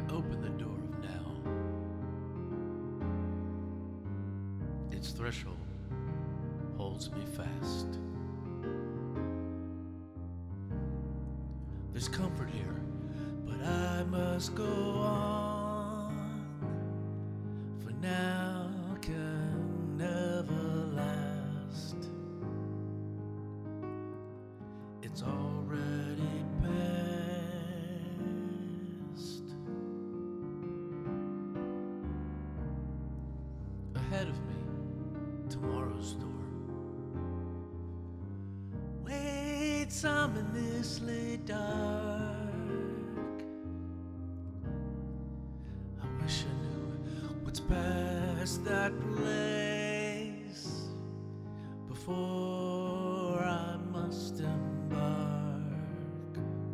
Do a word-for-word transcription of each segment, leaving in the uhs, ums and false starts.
open the door of now. Its threshold holds me fast. There's comfort here, but I must go on. For now can never last. It's already past. Ahead of me, tomorrow's storm waits ominously dark. I wish I knew what's past that place before I must embark.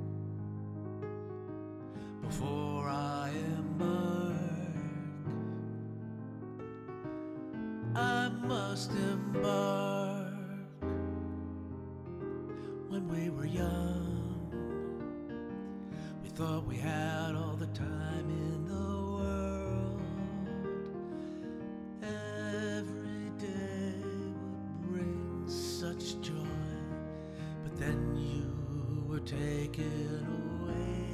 Before I embark, I must embark. When we were young, we thought we had all the time in the world. Every day would bring such joy, but then you were taken away.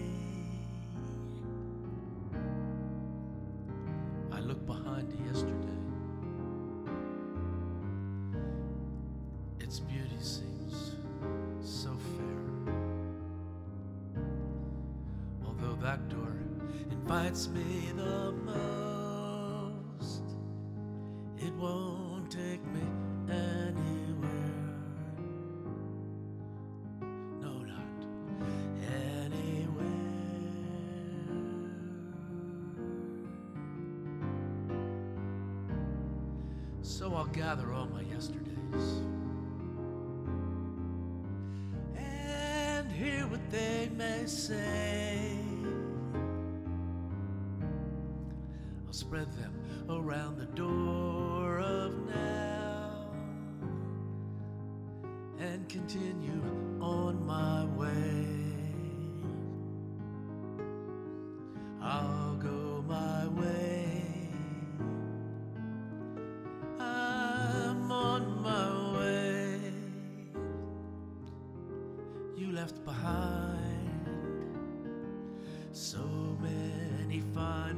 I look behind yesterday. Its beauty seems so fair, although that door invites me the most. It won't take me anywhere. No, not anywhere. So I'll gather all my yesterdays and hear what they may say. I'll spread them around the door of now and continue on my way. I'll go my way. I'm on my way. You left behind so many fine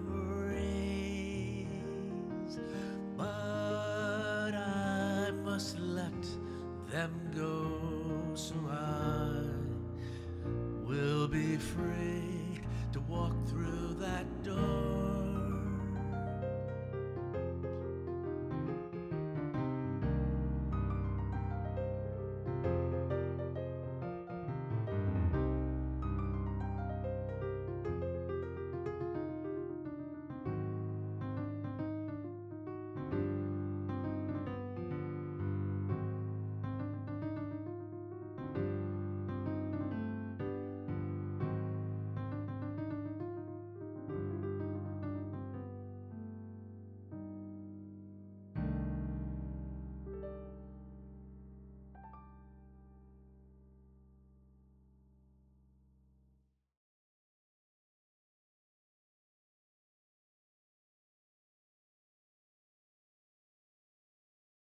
memories, but I must let them go so I will be free to walk through